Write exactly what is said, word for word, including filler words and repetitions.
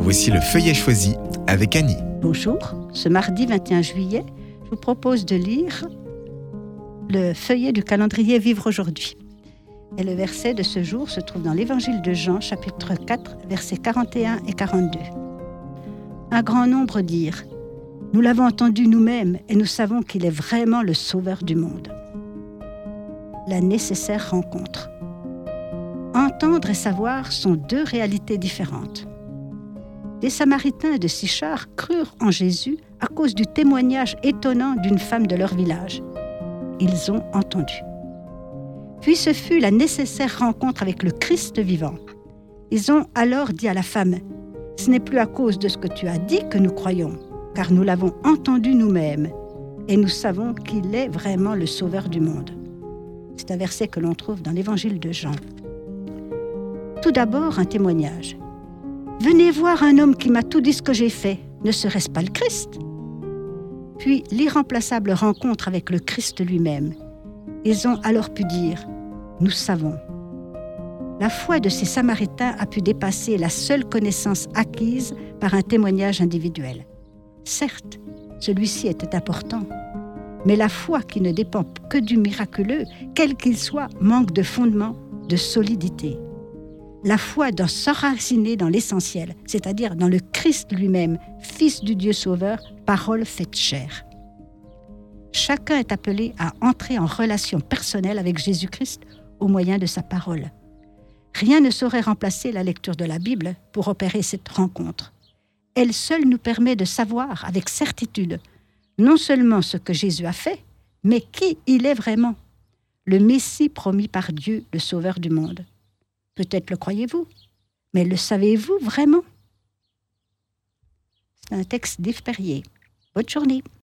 Voici le feuillet choisi avec Annie. Bonjour, ce mardi vingt et un juillet, je vous propose de lire le feuillet du calendrier Vivre aujourd'hui. Et le verset de ce jour se trouve dans l'évangile de Jean, chapitre quatre, versets quarante et un et quarante-deux. Un grand nombre dirent : nous l'avons entendu nous-mêmes et nous savons qu'il est vraiment le sauveur du monde. La nécessaire rencontre. Entendre et savoir sont deux réalités différentes. Les Samaritains de Sychar crurent en Jésus à cause du témoignage étonnant d'une femme de leur village. Ils ont entendu. Puis ce fut la nécessaire rencontre avec le Christ vivant. Ils ont alors dit à la femme : ce n'est plus à cause de ce que tu as dit que nous croyons, car nous l'avons entendu nous-mêmes et nous savons qu'il est vraiment le sauveur du monde. C'est un verset que l'on trouve dans l'évangile de Jean. Tout d'abord, un témoignage. Venez voir un homme qui m'a tout dit ce que j'ai fait. Ne serait-ce pas le Christ ? Puis l'irremplaçable rencontre avec le Christ lui-même. Ils ont alors pu dire : nous savons. La foi de ces Samaritains a pu dépasser la seule connaissance acquise par un témoignage individuel. Certes, celui-ci était important, mais la foi qui ne dépend que du miraculeux, quel qu'il soit, manque de fondement, de solidité. La foi doit s'enraciner dans l'essentiel, c'est-à-dire dans le Christ lui-même, Fils du Dieu Sauveur, parole faite chair. Chacun est appelé à entrer en relation personnelle avec Jésus-Christ au moyen de sa parole. Rien ne saurait remplacer la lecture de la Bible pour opérer cette rencontre. Elle seule nous permet de savoir avec certitude non seulement ce que Jésus a fait, mais qui il est vraiment, le Messie promis par Dieu, le Sauveur du monde. Peut-être le croyez-vous, mais le savez-vous vraiment ? C'est un texte d'Yves Perrier. Bonne journée.